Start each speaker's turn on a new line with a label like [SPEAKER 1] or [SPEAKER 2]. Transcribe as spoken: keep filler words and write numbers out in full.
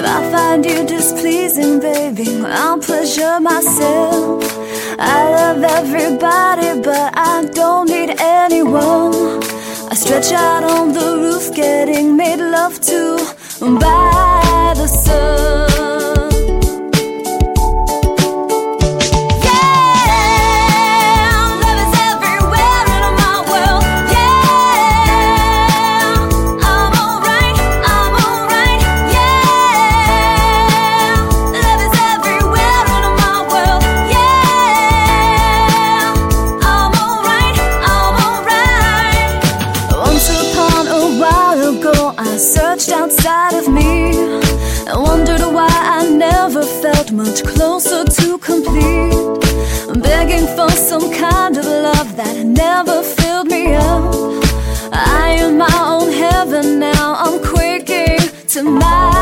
[SPEAKER 1] If I find you displeasing, baby, I'll pleasure myself. I love everybody, but I don't need anyone. I stretch out on the roof, getting made love to by the sun. I searched outside of me and wondered why I never felt much closer to complete. I'm begging for some kind of love that never filled me up. I am my own heaven now, I'm quaking to my